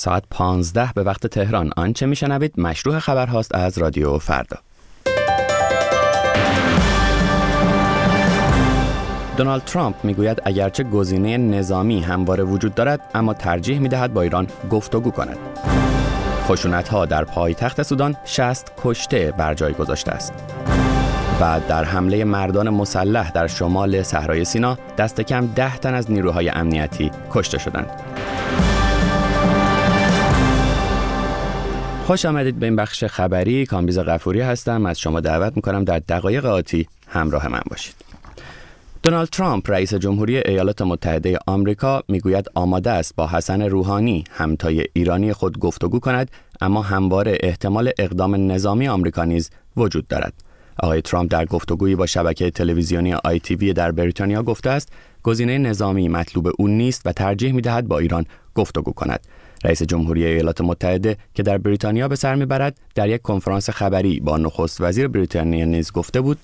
ساعت 15 به وقت تهران. آنچه میشنوید مشروع خبر هاست از رادیو فردا. دونالد ترامپ میگوید اگرچه گزینه نظامی همواره وجود دارد، اما ترجیح میدهد با ایران گفتگو کند. خشونت‌ها در پایتخت سودان 60 کشته بر جای گذاشته است. و در حمله مردان مسلح در شمال صحرای سینا دست کم 10 تن از نیروهای امنیتی کشته شدند. خوش آمدید به این بخش خبری. کامبیز غفوری هستم. از شما دعوت می‌کنم در دقایق آتی همراه من باشید. دونالد ترامپ رئیس جمهوری ایالات متحده آمریکا میگوید آماده است با حسن روحانی همتای ایرانی خود گفتگو کند، اما همواره احتمال اقدام نظامی آمریکا نیز وجود دارد. آقای ترامپ در گفتگویی با شبکه تلویزیونی ITV در بریتانیا گفته است گزینه نظامی مطلوب او نیست و ترجیح می‌دهد با ایران گفتگو کند. رئیس جمهوری ایالات متحده که در بریتانیا به سر می‌برد در یک کنفرانس خبری با نخست وزیر بریتانیا نیز گفته بود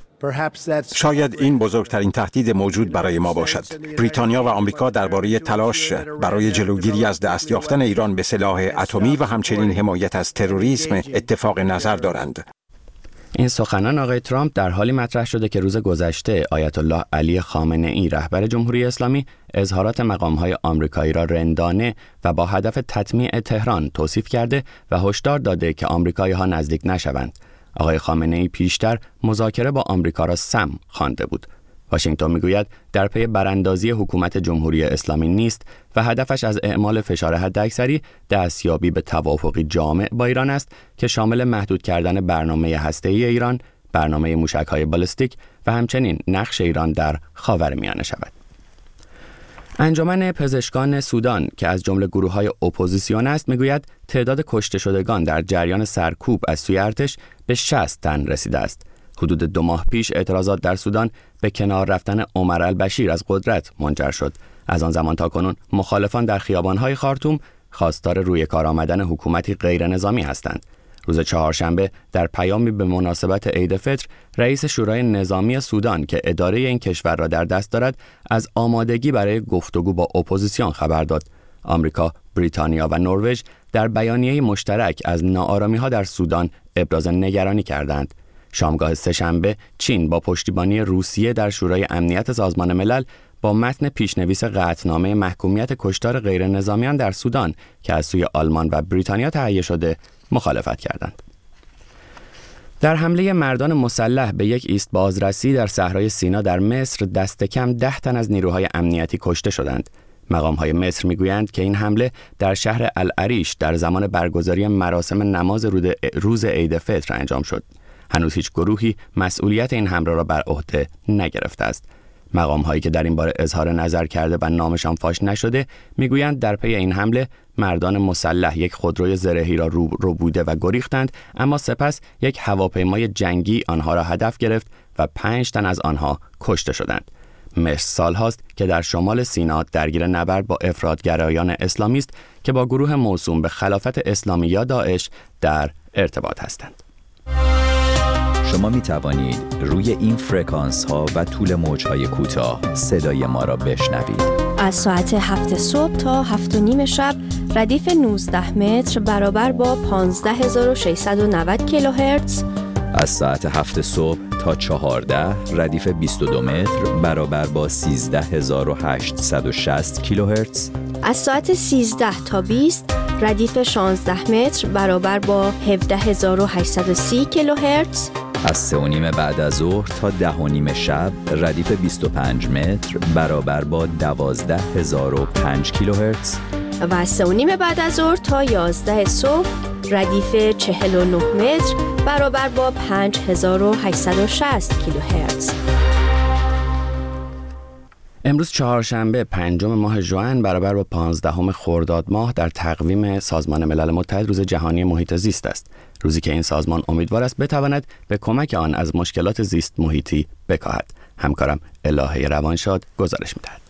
شاید این بزرگترین تهدید موجود برای ما باشد. بریتانیا و آمریکا درباره تلاش برای جلوگیری از دست یافتن ایران به سلاح اتمی و همچنین حمایت از تروریسم اتفاق نظر دارند. این سخنان آقای ترامپ در حالی مطرح شده که روز گذشته آیت الله علی خامنه‌ای رهبر جمهوری اسلامی اظهارات مقام‌های آمریکایی را رندانه و با هدف تطمیع تهران توصیف کرده و هشدار داده که آمریکایی‌ها نزدیک نشوند. آقای خامنه‌ای پیشتر مذاکره با آمریکا را سم خوانده بود. واشنگتن میگوید در پی براندازی حکومت جمهوری اسلامی نیست و هدفش از اعمال فشار حداکثری دستیابی به توافقی جامع با ایران است که شامل محدود کردن برنامه هسته‌ای ایران، برنامه موشک‌های بالستیک و همچنین نقش ایران در خاورمیانه شود. انجمن پزشکان سودان که از جمله گروه‌های اپوزیسیون است میگوید تعداد کشته شدگان در جریان سرکوب از سوی ارتش به 60 تن رسیده است. حدود 2 ماه پیش اعتراضات در سودان به کنار رفتن عمر البشیر از قدرت منجر شد. از آن زمان تا کنون مخالفان در خیابان‌های خارتوم خواستار روی کار آمدن حکومتی غیر نظامی هستند. روز چهارشنبه در پیامی به مناسبت عید فطر، رئیس شورای نظامی سودان که اداره این کشور را در دست دارد، از آمادگی برای گفتگو با اپوزیسیون خبر داد. آمریکا، بریتانیا و نروژ در بیانیه مشترک از ناآرامی‌ها در سودان ابراز نگرانی کردند. شامگاه سه‌شنبه چین با پشتیبانی روسیه در شورای امنیت سازمان ملل با متن پیشنویس قطعنامه محکومیت کشتار غیر نظامیان در سودان که از سوی آلمان و بریتانیا تهیه شده مخالفت کردند. در حمله مردان مسلح به یک ایست بازرسی در صحرای سینا در مصر دست کم 10 تن از نیروهای امنیتی کشته شدند. مقام‌های مصر میگویند که این حمله در شهر العریش در زمان برگزاری مراسم نماز روز عید فطر انجام شد. هنوز هیچ گروهی مسئولیت این حمله را بر عهده نگرفته است. مقام‌هایی که در این باره اظهار نظر کرده و نامشان فاش نشده میگویند در پی این حمله مردان مسلح یک خودروی زرهی را رو بوده و گریختند، اما سپس یک هواپیمای جنگی آنها را هدف گرفت و 5 تن از آنها کشته شدند. مصر سال‌هاست که در شمال سینا درگیر نبرد با افراطگرایان اسلامی است که با گروه موسوم به خلافت اسلامی یا داعش در ارتباط هستند. شما می توانید روی این فرکانس ها و طول موج های کوتاه صدای ما را بشنوید. از ساعت 7 صبح تا 7:30 شب ردیف 19 متر برابر با 15690 کیلوهرتز. از ساعت 7 صبح تا 14 ردیف 22 متر برابر با 13860 کیلوهرتز. از ساعت 13 تا 20 ردیف 16 متر برابر با 17830 کیلوهرتز. از 3:30 بعد از ظهر تا 10:30 شب ردیف 25 متر برابر با 12005 کیلوهرتز. و از 3:30 بعد از ظهر تا 11 صبح ردیف 49 متر برابر با 5860 کیلوهرتز. امروز چهارشنبه 5 ماه ژوئن برابر با 15 خرداد ماه در تقویم سازمان ملل متحد روز جهانی محیط زیست است. روزی که این سازمان امیدوار است بتواند به کمک آن از مشکلات زیست محیطی بکاهد. همکارم الهه روانشاد گزارش می‌دهد.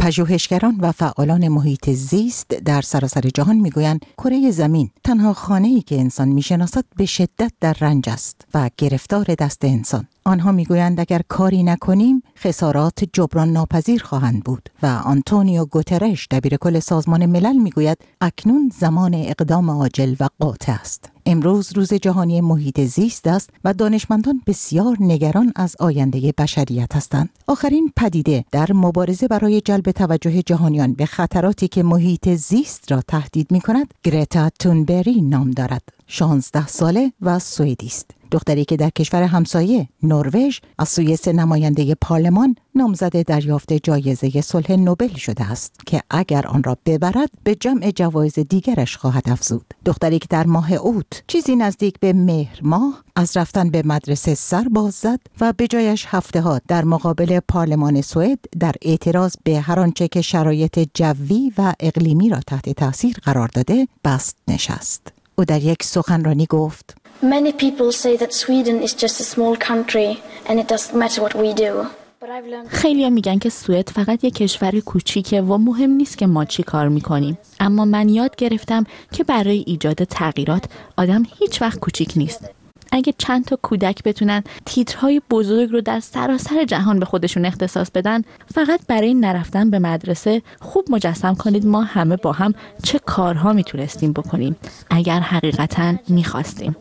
پژوهشگران و فعالان محیط زیست در سراسر جهان میگویند کره زمین تنها خانه‌ای که انسان میشناسد به شدت در رنج است و گرفتار دست انسان. آنها میگویند اگر کاری نکنیم خسارات جبران ناپذیر خواهند بود و آنتونیو گوترش دبیرکل سازمان ملل میگوید اکنون زمان اقدام عاجل و قاطع است. امروز روز جهانی محیط زیست است و دانشمندان بسیار نگران از آینده بشریت هستند. آخرین پدیده در مبارزه برای جلب توجه جهانیان به خطراتی که محیط زیست را تهدید می‌کند، گرتا تونبری نام دارد. 16 ساله و سوئدی است. دختری که در کشور همسایه نروژ از سوی 3 نماینده پارلمان نامزد دریافت جایزه صلح نوبل شده است که اگر آن را ببرد به جمع جوایز دیگرش خواهد افزود. دختری که در ماه اوت چیزی نزدیک به مهر ماه از رفتن به مدرسه سر باز زد و به جایش هفته‌ها در مقابل پارلمان سوئد در اعتراض به هر آنچه که شرایط جوی و اقلیمی را تحت تاثیر قرار داده بست نشست. او در یک سخنرانی گفت: Many people say that Sweden is just a small country and it doesn't matter what we do. خیلی‌ها میگن که سوئد فقط یک کشور کوچیکه و مهم نیست که ما چی کار میکنیم. اما من یاد گرفتم که برای ایجاد تغییرات آدم هیچ وقت کوچیک نیست. اگه چند تا کودک بتونن تیترهای بزرگ رو در سراسر جهان به خودشون اختصاص بدن، فقط برای نرفتن به مدرسه، خوب مجسم کنید ما همه با هم چه کارها میتونستیم بکنیم اگر حقیقتاً میخواستیم.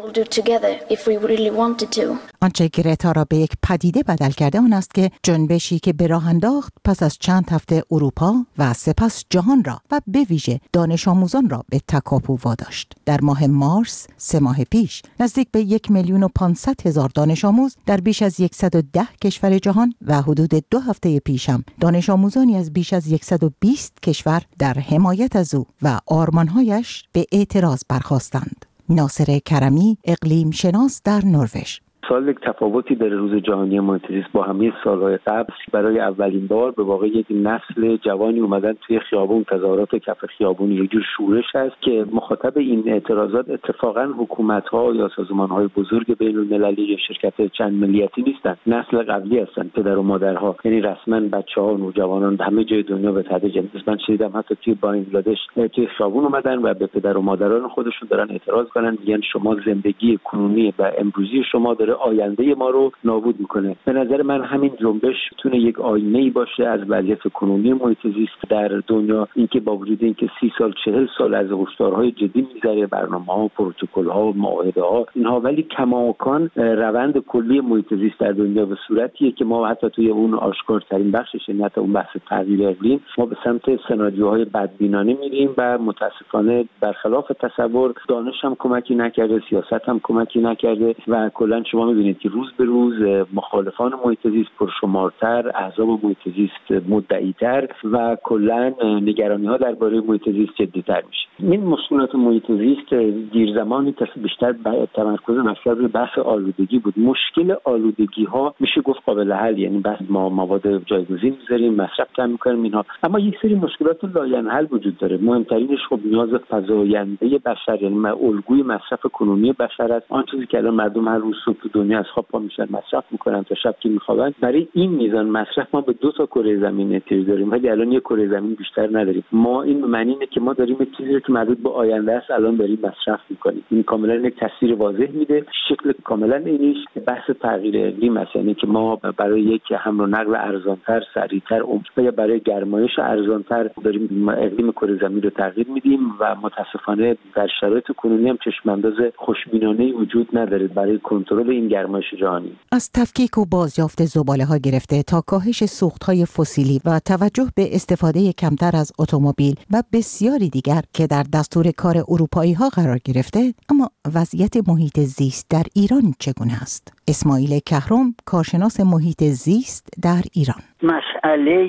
آنچه گرتا را به یک پدیده بدل کرده آن است که جنبشی که به راه انداخت پس از چند هفته اروپا و سپس جهان را و به ویژه دانش آموزان را به تکاپو واداشت. در ماه مارس 3 ماه پیش نزدیک به 1,500,000 دانش آموز در بیش از 110 کشور جهان و حدود 2 هفته پیش هم دانش آموزانی از بیش از 120 کشور در حمایت از او و آرمانهایش به اعتراض برخاستند. ناصر کرمی، اقلیم شناس در نروژ: سال یک تفاوتی در روز جهانی محیط زیست با همه سالهای قبل. برای اولین بار به واقع یک نسل جوانی اومدن توی خیابون، تظاهرات کف خیابون یک جور شورش هست که مخاطب این اعتراضات اتفاقا حکومت‌ها یا سازمان‌های بزرگ بین‌المللی یا شرکت چند ملیتی نیستن، نسل قبلی هستن، پدر و مادرها، یعنی رسما بچه‌ها و نوجوانان همه جای دنیا به تدریج. من شنیدم حتی توی بنگلادش توی خیابون اومدن و به پدر و مادران خودشون دارن اعتراض کنن، میگن شما زندگی کنونی و امروزی شما داره آینده ما رو نابود میکنه. به نظر من همین جنبش میتونه یک آینه‌ای باشه از وضعیت کنونی محیط زیست در دنیا، اینکه با وجود اینکه 30 سال 40 سال از هشدارهای جدی میذاره، برنامه‌ها، پروتکل‌ها، معاهده‌ها اینها، ولی کماکان روند کلی محیط زیست در دنیا به صورتیه که ما حتی توی اون آشکارترین بخشش، یعنی حتی اون بحث تغییر اقلیم، ما به سمت سناریوهای بدبینانه میریم و متاسفانه برخلاف تصور دانش هم کمکی نکرده، سیاست هم کمکی نکرده و کلا شما می‌بینید که روز به روز مخالفان محیط زیست پرشمارتر، احزاب محیط زیست مدعی‌تر و کلا نگرانی‌ها درباره محیط زیست جدی‌تر میشه. این مشکلات محیط زیست دیر زمانی بیشتر تمرکز بیشتر روی بحث آلودگی بود. مشکل آلودگی‌ها میشه گفت قابل حل، یعنی بحث ما مواد جایگزین می‌ذاریم، مصرف کم می‌کنیم اینها، اما یک سری مشکلات لاینحل وجود داره. مهمترینش خب نیاز فزاینده بشر، یعنی الگوی مصرف کنونی بشر است. آن چیزی که الان مردم هر روز صبح دنیا از خواب پا میشن مصرف میکنن تا شب که میخوابن، برای این میزان مصرف ما به 2 تا کره زمین احتیاج داریم، ولی الان یک کره زمین بیشتر نداریم. ما این معنی اینه که ما داریم یک چیزی که مربوط به آینده است الان داریم مصرف میکنیم. این کاملا یک تصویر واضح میده. شکل کاملا اینیش بحث تغییر اقلیم است، یعنی که ما برای یک حمل و نقل ارزانتر، سریعتر یا برای گرمایش ارزانتر داریم اقلیم کره زمین رو تغییر میدیم و متاسفانه در شرایط کنونی هم چشم‌انداز خوشبینانه‌ای وجود نداره برای کنترل این گرمایش جهانی. از تفکیک و بازیافت زباله‌ها گرفته تا کاهش سوخت‌های فسیلی و توجه به استفاده کمتر از اتومبیل و بسیاری دیگر که در دستور کار اروپایی‌ها قرار گرفته، اما وضعیت محیط زیست در ایران چگونه است؟ اسماعیل کهرم، کارشناس محیط زیست در ایران: مسئله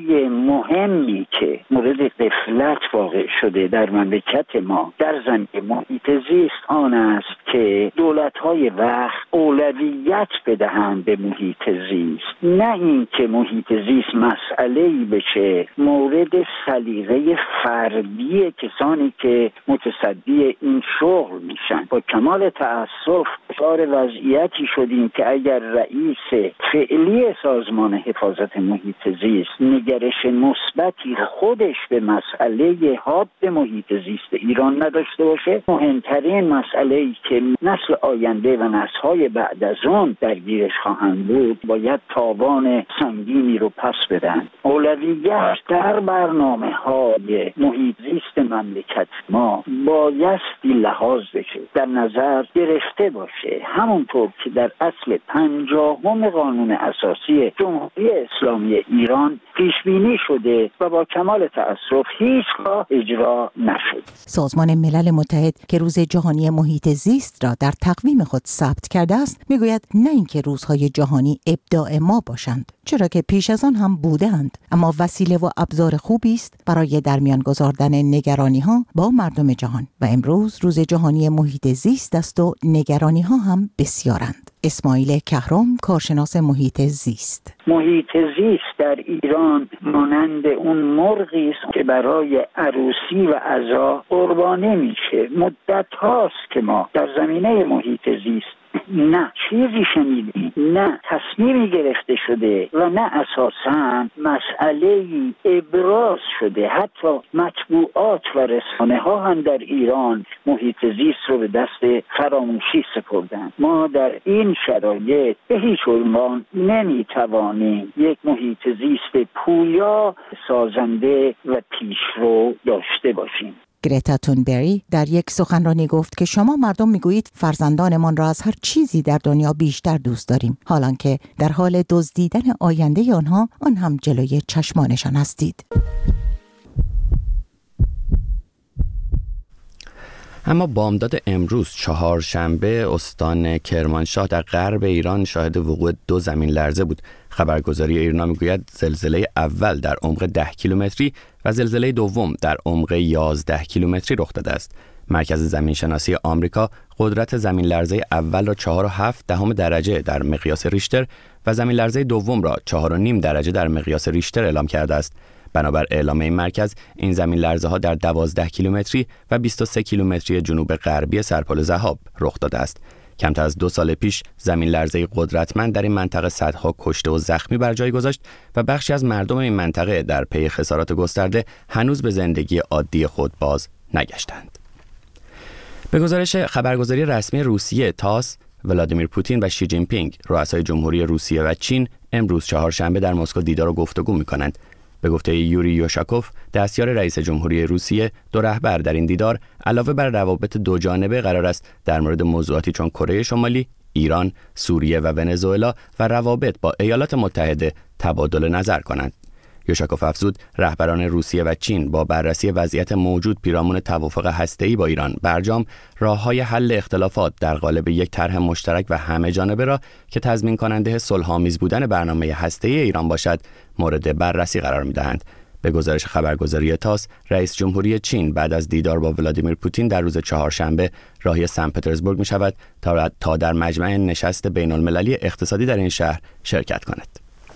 مهمی که مورد غفلت واقع شده در مملکت ما در زمینه محیط زیست آن است که دولت‌های وقت اولویت بدهند به محیط زیست، نه اینکه محیط زیست مسئله‌ای بشه مورد سلیقه فردی کسانی که متصدی این شغل میشن. با کمال تأسف دچار وضعیتی شدیم که که اگر رئیس فعلی سازمان حفاظت محیط زیست نگرش مثبتی خودش به مسئله حاد محیط زیست ایران نداشته باشه، مهمترین مسئله‌ای که نسل آینده و نسل‌های بعد از اون درگیرش خواهند بود باید تاوان سنگینی رو پس بدن. اولویت در برنامه‌های محیط زیست مملکت ما بایستی لحاظ بشه، در نظر گرفته باشه، همونطور که در اصل 50 قانون اساسی جمهوری اسلامی ایران پیش بینی شده و با کمال تأسف هیچگاه اجرا نشد. سازمان ملل متحد که روز جهانی محیط زیست را در تقویم خود ثبت کرده است، میگوید نه اینکه روزهای جهانی ابداع ما باشند، چرا که پیش از آن هم بودند، اما وسیله و ابزار خوبی است برای در میان گذاردن نگرانی‌ها با مردم جهان و امروز روز جهانی محیط زیست است و نگرانی‌ها هم بسیارند. اسماعیل کهرم، کارشناس محیط زیست: محیط زیست در ایران مانند اون مرغی است که برای عروسی و عزا قربانی میشه. مدت هاست که ما در زمینه محیط زیست نه چیزی شنیدیم، نه تصمیمی گرفته شده و نه اساساً مسئله‌ای ابراز شده. حتی مطبوعات و رسانه ها هم در ایران محیط زیست رو به دست فراموشی سپردن. ما در این شرایط به هیچ عنوان نمیتوانیم یک محیط زیست پویا، سازنده و پیشرو داشته باشیم. گرتا تونبری در یک سخنرانی گفت که شما مردم میگویید فرزندانمان را از هر چیزی در دنیا بیشتر دوست داریم، حالانکه در حال دزدیدن آینده آنها آن هم جلوی چشمانشان هستید. اما بامداد امروز چهارشنبه استان کرمانشاه در غرب ایران شاهد وقوع 2 زمین لرزه بود. خبرگزاری ایرنا میگوید زلزله اول در عمق 10 کیلومتری و زلزله دوم در عمق 11 کیلومتری رخ داده است. مرکز زمینشناسی آمریکا قدرت زمین لرزه اول را 4.7 درجه در مقیاس ریشتر و زمین لرزه دوم را 4.5 درجه در مقیاس ریشتر اعلام کرده است. بنابر اعلام این مرکز، این زمین لرزه ها در 12 کیلومتری و 23 کیلومتری جنوب غربی سرپل ضحاب رخ داده است. کمتر از 2 سال پیش زمین لرزه قدرتمند در این منطقه صدها کشته و زخمی بر جای گذاشت و بخشی از مردم این منطقه در پی خسارات گسترده هنوز به زندگی عادی خود باز نگشتند. به گزارش خبرگزاری رسمی روسیه تاس، ولادیمیر پوتین و شی جین پینگ، رؤسای جمهوری روسیه و چین، امروز چهارشنبه در مسکو دیدار و گفتگو می‌کنند. به گفته یوری یوشاکوف، دستیار رئیس جمهوری روسیه، 2 رهبر در این دیدار علاوه بر روابط دوجانبه قرار است در مورد موضوعاتی چون کره شمالی، ایران، سوریه و ونزوئلا و روابط با ایالات متحده تبادل نظر کنند. یوشاکوف افزود رهبران روسیه و چین با بررسی وضعیت موجود پیرامون توافق هسته‌ای با ایران برجام راه‌های حل اختلافات در قالب یک طرح مشترک و همه جانبه را که تضمین کننده صلح‌آمیز بودن برنامه هسته‌ای ایران باشد مورد بررسی قرار می‌دهند. به گزارش خبرگزاری تاس، رئیس جمهوری چین بعد از دیدار با ولادیمیر پوتین در روز چهارشنبه راهی سن پترزبورگ می‌شود تا در مجمع نشست بین‌المللی اقتصادی در این شهر شرکت کند.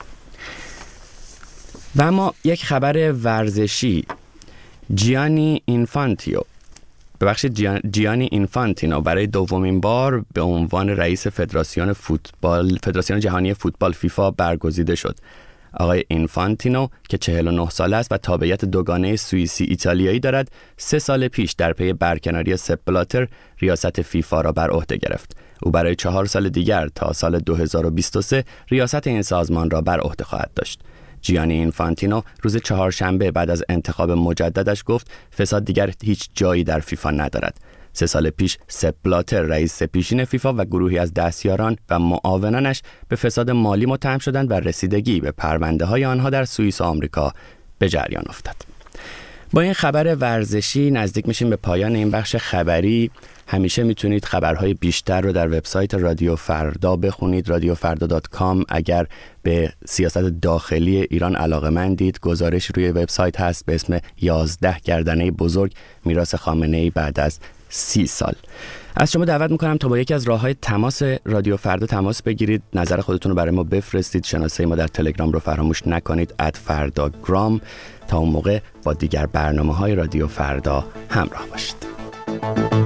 و اما یک خبر ورزشی، جیانی اینفانتینو برای دومین بار به عنوان رئیس فدراسیون جهانی فوتبال فیفا برگزیده شد. آقای اینفانتینو که 49 ساله است و تابعیت دوگانه سوئیسی ایتالیایی دارد، 3 سال پیش در پی برکناری سپ بلاتر ریاست فیفا را بر عهده گرفت. او برای 4 سال دیگر تا سال 2023 ریاست این سازمان را بر عهده خواهد داشت. جیانی اینفانتینو روز چهارشنبه بعد از انتخاب مجددش گفت فساد دیگر هیچ جایی در فیفا ندارد. 3 سال پیش سپ بلاتر رئیس پیشین فیفا و گروهی از دستیاران و معاونانش به فساد مالی متهم شدند و رسیدگی به پرونده‌های آنها در سوئیس و آمریکا به جریان افتاد. با این خبر ورزشی نزدیک میشیم به پایان این بخش خبری. همیشه میتونید خبرهای بیشتر رو در وبسایت رادیو فردا بخونید، radiofrda.com. اگر به سیاست داخلی ایران علاقه‌مندید، گزارش روی وبسایت هست به اسم 11 گردنه بزرگ میراث خامنه‌ای بعد از 30 سال. از شما دعوت میکنم تا با یکی از راه‌های تماس رادیو فردا تماس بگیرید، نظر خودتون رو برای ما بفرستید. شناسه ما در تلگرام رو فراموش نکنید @فردا_gram. تا اون موقع با دیگر برنامه‌های رادیو فردا همراه باشید.